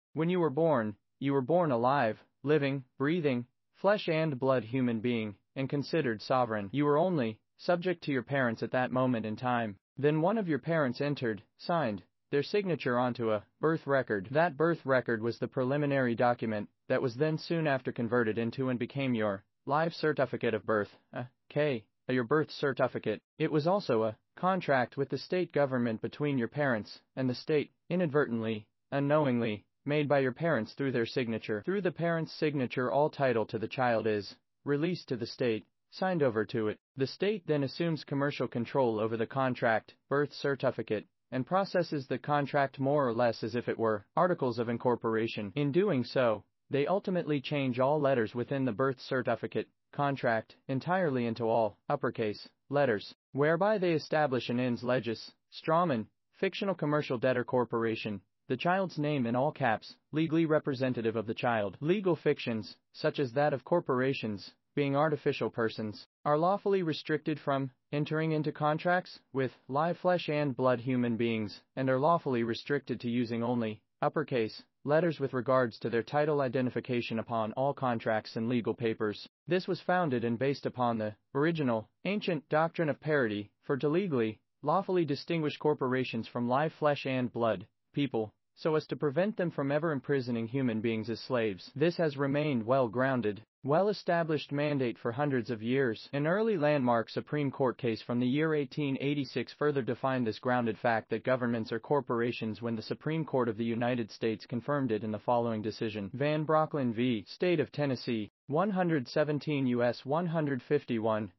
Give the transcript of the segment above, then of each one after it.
When you were born alive, living, breathing, flesh and blood human being, and considered sovereign. You were only subject to your parents at that moment in time. Then one of your parents signed their signature onto a birth record. That birth record was the preliminary document that was then soon after converted into and became your live certificate of birth, your birth certificate. It was also a contract with the state government between your parents and the state, inadvertently, unknowingly, made by your parents through their signature. Through the parents' signature, all title to the child is released to the state, signed over to it. The state then assumes commercial control over the contract, birth certificate, and processes the contract more or less as if it were articles of incorporation. In doing so, they ultimately change all letters within the birth certificate contract entirely into all uppercase letters, whereby they establish an ens legis, strawman, fictional commercial debtor corporation, the child's name in all caps, legally representative of the child. Legal fictions, such as that of corporations, being artificial persons, are lawfully restricted from entering into contracts with live flesh and blood human beings, and are lawfully restricted to using only uppercase letters with regards to their title identification upon all contracts and legal papers. This was founded and based upon the original, ancient doctrine of parity, for to legally, lawfully distinguish corporations from live flesh and blood people, so as to prevent them from ever imprisoning human beings as slaves. This has remained well-grounded, well-established mandate for hundreds of years. An early landmark Supreme Court case from the year 1886 further defined this grounded fact that governments are corporations when the Supreme Court of the United States confirmed it in the following decision. Van Brocklin v. State of Tennessee, 117 U.S. 151,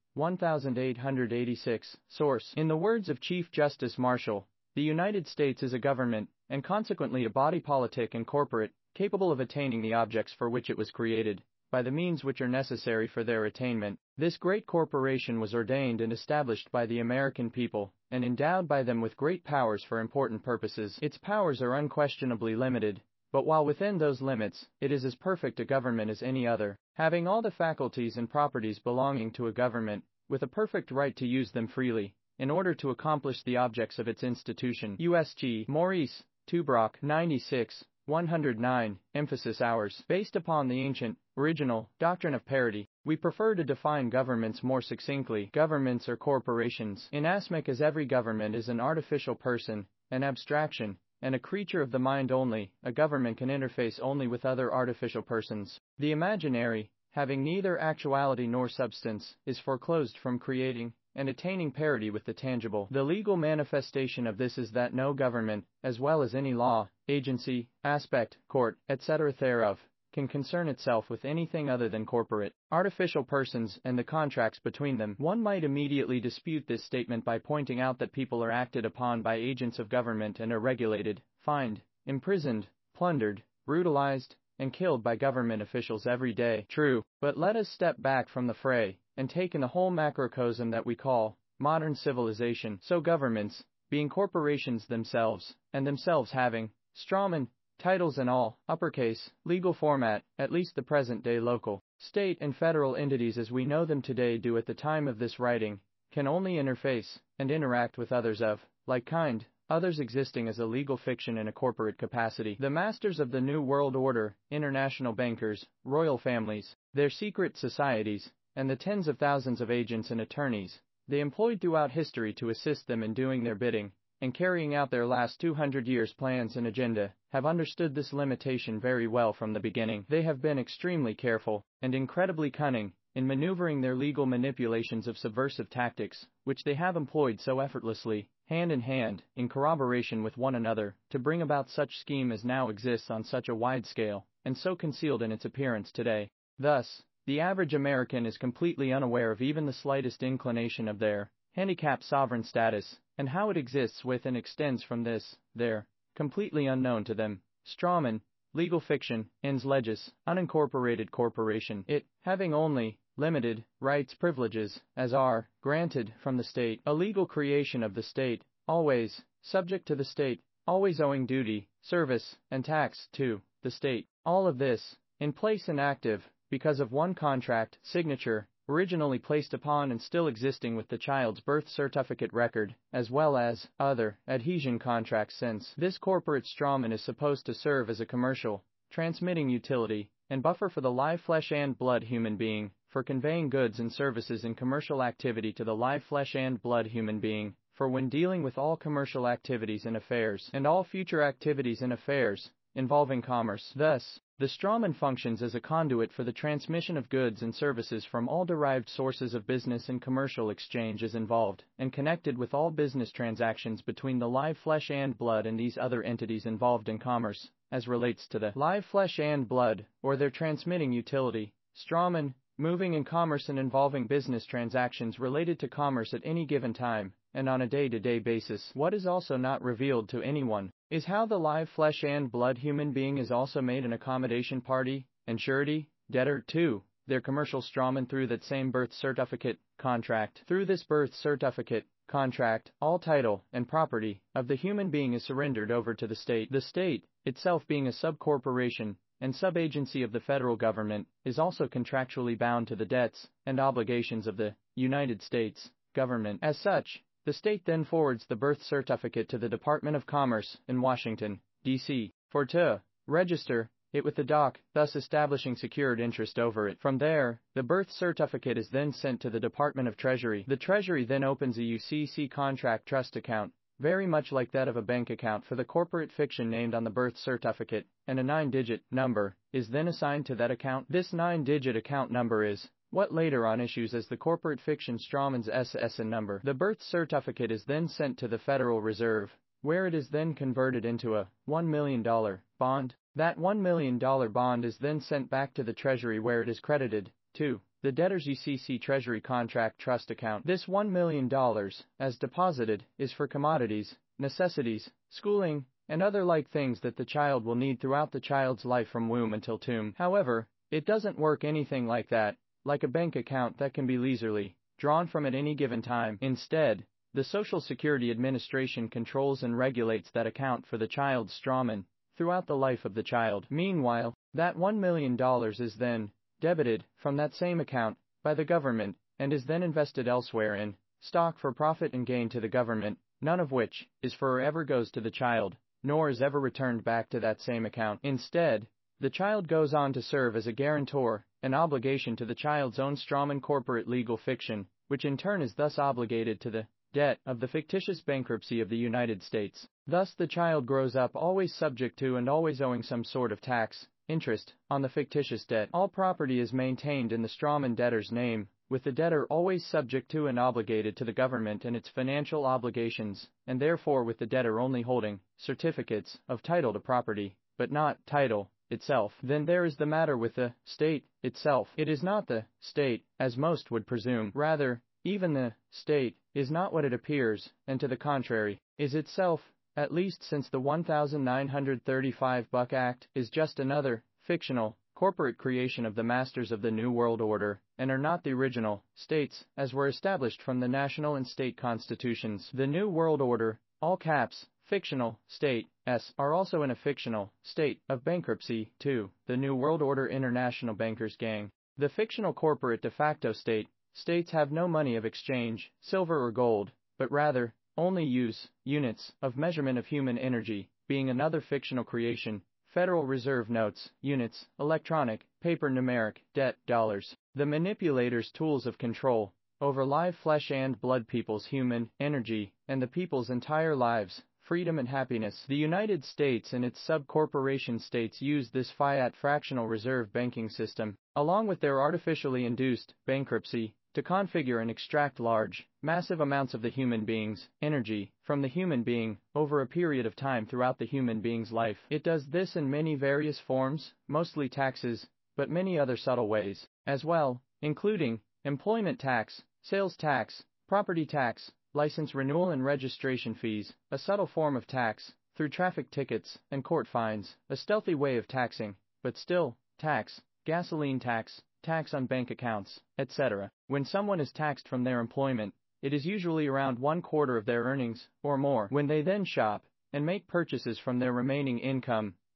1886. Source: in the words of Chief Justice Marshall, the United States is a government, and consequently a body politic and corporate, capable of attaining the objects for which it was created, by the means which are necessary for their attainment. This great corporation was ordained and established by the American people, and endowed by them with great powers for important purposes. Its powers are unquestionably limited, but while within those limits, it is as perfect a government as any other, having all the faculties and properties belonging to a government, with a perfect right to use them freely, in order to accomplish the objects of its institution. U.S.G. Maurice, Tubrock, 96, 109, emphasis hours. Based upon the ancient, original, doctrine of parity, we prefer to define governments more succinctly. Governments are corporations, inasmuch as every government is an artificial person, an abstraction, and a creature of the mind only. A government can interface only with other artificial persons. The imaginary, having neither actuality nor substance, is foreclosed from creating and attaining parity with the tangible. The legal manifestation of this is that no government, as well as any law, agency, aspect, court, etc. thereof, can concern itself with anything other than corporate, artificial persons and the contracts between them. One might immediately dispute this statement by pointing out that people are acted upon by agents of government and are regulated, fined, imprisoned, plundered, brutalized, and killed by government officials every day. True, but let us step back from the fray and take in the whole macrocosm that we call modern civilization. So governments, being corporations themselves, and themselves having strawman titles and all uppercase legal format, at least the present-day local, state and federal entities as we know them today do at the time of this writing, can only interface and interact with others of like kind, others existing as a legal fiction in a corporate capacity. The masters of the New World Order, international bankers, royal families, their secret societies, and the tens of thousands of agents and attorneys they employed throughout history to assist them in doing their bidding and carrying out their last 200 years' plans and agenda, have understood this limitation very well from the beginning. They have been extremely careful and incredibly cunning in maneuvering their legal manipulations of subversive tactics, which they have employed so effortlessly, hand in hand, in corroboration with one another, to bring about such scheme as now exists on such a wide scale, and so concealed in its appearance today. Thus, the average American is completely unaware of even the slightest inclination of their handicapped sovereign status, and how it exists with and extends from this, their, completely unknown to them, strawman, legal fiction, ens legis, unincorporated corporation, it, having only limited rights privileges, as are granted from the state, a legal creation of the state, always subject to the state, always owing duty, service, and tax to the state. All of this, in place and active, because of one contract, signature, originally placed upon and still existing with the child's birth certificate record, as well as other adhesion contracts since. This corporate strawman is supposed to serve as a commercial, transmitting utility, and buffer for the live flesh and blood human being, for conveying goods and services in commercial activity to the live flesh and blood human being, for when dealing with all commercial activities and affairs, and all future activities and affairs, involving commerce. Thus, the strawman functions as a conduit for the transmission of goods and services from all derived sources of business and commercial exchange as involved, and connected with all business transactions between the live flesh and blood and these other entities involved in commerce, as relates to the live flesh and blood, or their transmitting utility. Strawman, moving in commerce and involving business transactions related to commerce at any given time, and on a day-to-day basis. What is also not revealed to anyone is how the live flesh and blood human being is also made an accommodation party, and surety, debtor to their commercial strawman through that same birth certificate contract. Through this birth certificate contract, all title and property of the human being is surrendered over to the state. The state, itself being a subcorporation and subagency of the federal government, is also contractually bound to the debts and obligations of the United States government. As such, the state then forwards the birth certificate to the Department of Commerce in Washington, D.C., for to register it with the DOC, thus establishing secured interest over it. From there, the birth certificate is then sent to the Department of Treasury. The Treasury then opens a UCC contract trust account, very much like that of a bank account for the corporate fiction named on the birth certificate, and a 9-digit number is then assigned to that account. This 9-digit account number is what later on issues as the corporate fiction strawman's SSN number. The birth certificate is then sent to the Federal Reserve, where it is then converted into a $1 million bond. That $1 million bond is then sent back to the Treasury, where it is credited to the debtor's UCC Treasury Contract Trust account. This $1 million, as deposited, is for commodities, necessities, schooling, and other like things that the child will need throughout the child's life from womb until tomb. However, it doesn't work anything like that, like a bank account that can be leisurely drawn from at any given time. Instead, the Social Security Administration controls and regulates that account for the child's strawman throughout the life of the child. Meanwhile, that $1 million is then debited from that same account by the government and is then invested elsewhere in stock for profit and gain to the government, none of which is for or ever goes to the child, nor is ever returned back to that same account. Instead, the child goes on to serve as a guarantor, an obligation to the child's own strawman corporate legal fiction, which in turn is thus obligated to the debt of the fictitious bankruptcy of the United States. Thus the child grows up always subject to and always owing some sort of tax, interest, on the fictitious debt. All property is maintained in the strawman debtor's name, with the debtor always subject to and obligated to the government and its financial obligations, and therefore with the debtor only holding certificates of title to property, but not title itself. Then there is the matter with the state itself. It is not the state, as most would presume. Rather, even the state is not what it appears, and to the contrary, is itself, at least since the 1935 Buck Act, is just another fictional corporate creation of the masters of the New World Order, and are not the original states, as were established from the national and state constitutions. The New World Order, all caps, fictional state, are also in a fictional state of bankruptcy, too. The New World Order International Bankers Gang. The fictional corporate de facto states have no money of exchange, silver or gold, but rather only use units of measurement of human energy, being another fictional creation, Federal Reserve notes, units, electronic, paper numeric, debt, dollars. The manipulators' tools of control over live flesh and blood people's human energy, and the people's entire lives, freedom and happiness. The United States and its sub-corporation states use this fiat fractional reserve banking system, along with their artificially induced bankruptcy, to configure and extract large, massive amounts of the human being's energy from the human being over a period of time throughout the human being's life. It does this in many various forms, mostly taxes, but many other subtle ways as well, including employment tax, sales tax, property tax, license renewal and registration fees, a subtle form of tax, through traffic tickets and court fines, a stealthy way of taxing, but still, tax, gasoline tax, tax on bank accounts, etc. When someone is taxed from their employment, it is usually around 1/4 of their earnings, or more. When they then shop and make purchases from their remaining income,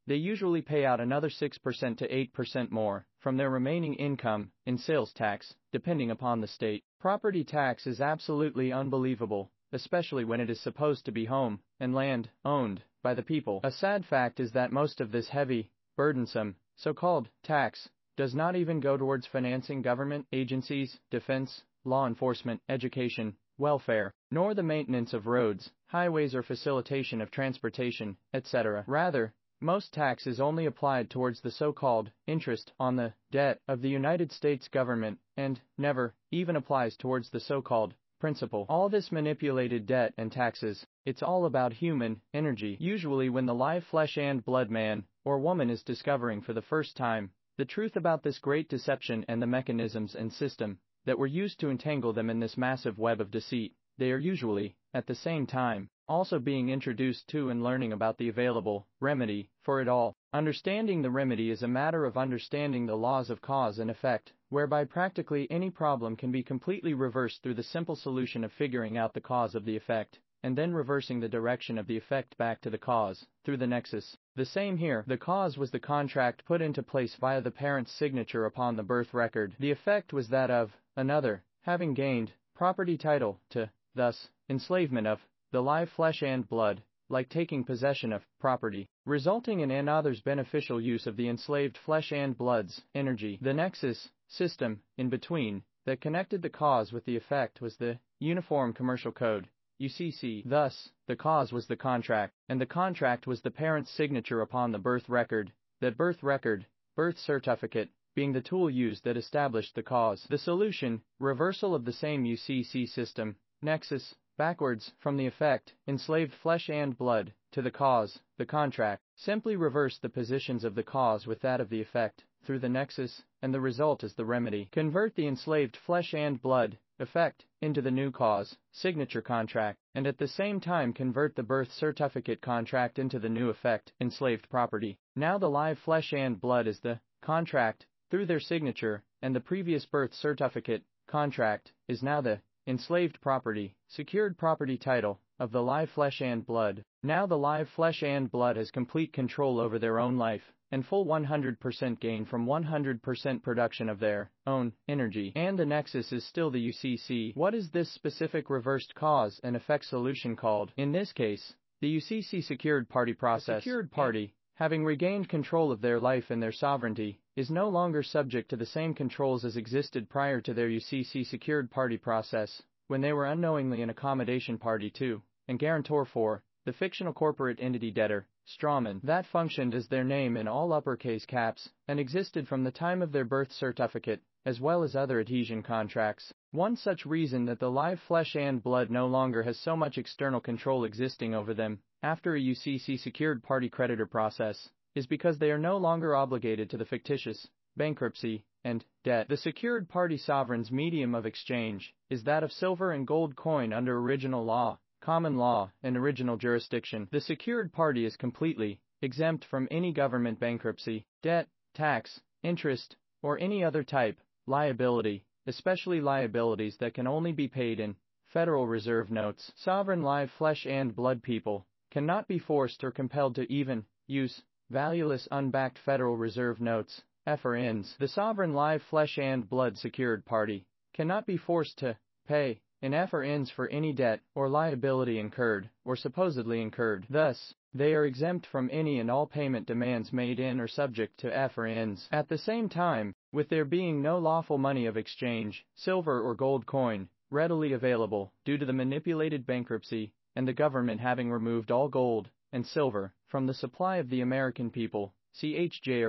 they usually pay out another 6% to 8% more from their remaining income in sales tax, depending upon the state. Property tax is absolutely unbelievable, especially when it is supposed to be home and land owned by the people. A sad fact is that most of this heavy, burdensome, so-called tax does not even go towards financing government agencies, defense, law enforcement, education, welfare, nor the maintenance of roads, highways or facilitation of transportation, etc. Rather, most tax is only applied towards the so-called interest on the debt of the United States government and never even applies towards the so-called principal. All this manipulated debt and taxes, it's all about human energy. Usually when the live flesh and blood man or woman is discovering for the first time the truth about this great deception and the mechanisms and system that were used to entangle them in this massive web of deceit, they are usually, at the same time, also being introduced to and learning about the available remedy for it all. Understanding the remedy is a matter of understanding the laws of cause and effect, whereby practically any problem can be completely reversed through the simple solution of figuring out the cause of the effect, and then reversing the direction of the effect back to the cause, through the nexus. The same here, the cause was the contract put into place via the parent's signature upon the birth record. The effect was that of another, having gained property title to, thus, enslavement of the live flesh and blood, like taking possession of property, resulting in another's beneficial use of the enslaved flesh and blood's energy. The nexus system in between that connected the cause with the effect was the Uniform Commercial Code, UCC. Thus, the cause was the contract, and the contract was the parent's signature upon the birth record, that birth record, birth certificate, being the tool used that established the cause. The solution, reversal of the same UCC system, nexus, backwards, from the effect, enslaved flesh and blood, to the cause, the contract, simply reverse the positions of the cause with that of the effect, through the nexus, and the result is the remedy. Convert the enslaved flesh and blood, effect, into the new cause, signature contract, and at the same time convert the birth certificate contract into the new effect, enslaved property. Now the live flesh and blood is the contract, through their signature, and the previous birth certificate, contract, is now the enslaved property, secured property title, of the live flesh and blood. Now the live flesh and blood has complete control over their own life, and full 100% gain from 100% production of their own energy. And the nexus is still the UCC. What is this specific reversed cause and effect solution called? In this case, the UCC secured party process. The secured party, having regained control of their life and their sovereignty, is no longer subject to the same controls as existed prior to their UCC secured party process, when they were unknowingly an accommodation party to, and guarantor for, the fictional corporate entity debtor, strawman, that functioned as their name in all uppercase caps, and existed from the time of their birth certificate, as well as other adhesion contracts. One such reason that the live flesh and blood no longer has so much external control existing over them, after a UCC secured party creditor process, is because they are no longer obligated to the fictitious bankruptcy and debt. The secured party sovereign's medium of exchange is that of silver and gold coin under original law, common law, and original jurisdiction. The secured party is completely exempt from any government bankruptcy, debt, tax, interest, or any other type liability, especially liabilities that can only be paid in Federal Reserve notes. Sovereign live flesh and blood people cannot be forced or compelled to even use valueless unbacked Federal Reserve notes, FRNs. The sovereign live flesh and blood secured party cannot be forced to pay in FRNs for any debt or liability incurred or supposedly incurred. Thus, they are exempt from any and all payment demands made in or subject to FRNs. At the same time, with there being no lawful money of exchange, silver or gold coin, readily available due to the manipulated bankruptcy, and the government having removed all gold and silver from the supply of the American people, CHJR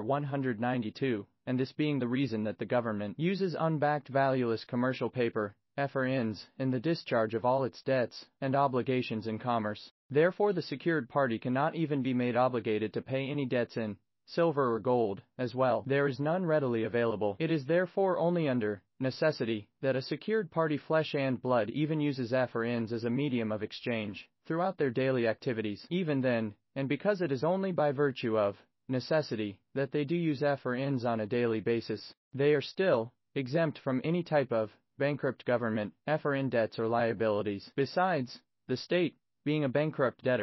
192, and this being the reason that the government uses unbacked valueless commercial paper, FRNs, in the discharge of all its debts and obligations in commerce. Therefore the secured party cannot even be made obligated to pay any debts in silver or gold, as well. There is none readily available. It is therefore only under necessity that a secured party flesh and blood even uses FRNs as a medium of exchange throughout their daily activities. Even then, and because it is only by virtue of necessity that they do use FRNs on a daily basis, they are still exempt from any type of bankrupt government, FRN debts or liabilities. Besides, the state, being a bankrupt debtor,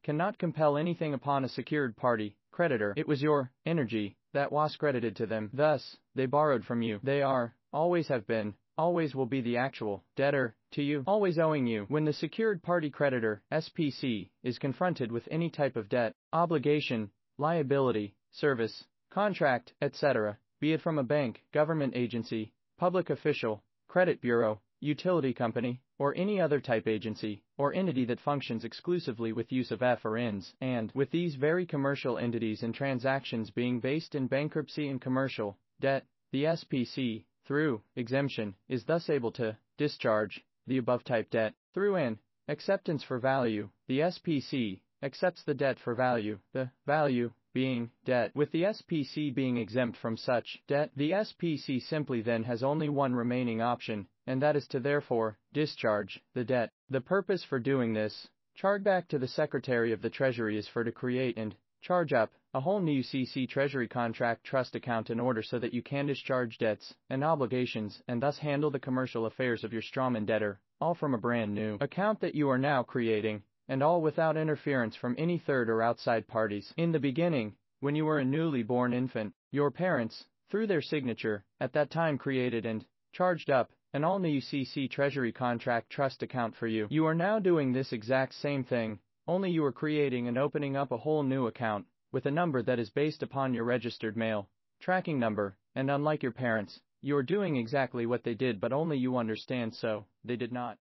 cannot compel anything upon a secured party, creditor. It was your energy that was credited to them. Thus, they borrowed from you. They are, always have been, always will be the actual debtor to you, always owing you. When the secured party creditor, SPC, is confronted with any type of debt, obligation, liability, service, contract, etc., be it from a bank, government agency, public official, credit bureau, utility company, or any other type agency, or entity that functions exclusively with use of F or INS, and, with these very commercial entities and transactions being based in bankruptcy and commercial debt, the SPC, through exemption, is thus able to discharge the above type debt. Through an acceptance for value, the SPC accepts the debt for value, the value being debt. With the SPC being exempt from such debt, the SPC simply then has only one remaining option, and that is to therefore discharge the debt. The purpose for doing this, chargeback to the Secretary of the Treasury, is for to create and charge up a whole new CC Treasury Contract Trust account in order so that you can discharge debts and obligations and thus handle the commercial affairs of your strawman debtor, all from a brand new account that you are now creating, and all without interference from any third or outside parties. In the beginning, when you were a newly born infant, your parents, through their signature, at that time created and charged up an all-new CC Treasury Contract Trust account for you. You are now doing this exact same thing, only you are creating and opening up a whole new account with a number that is based upon your registered mail tracking number, and unlike your parents, you are doing exactly what they did, but only you understand so they did not.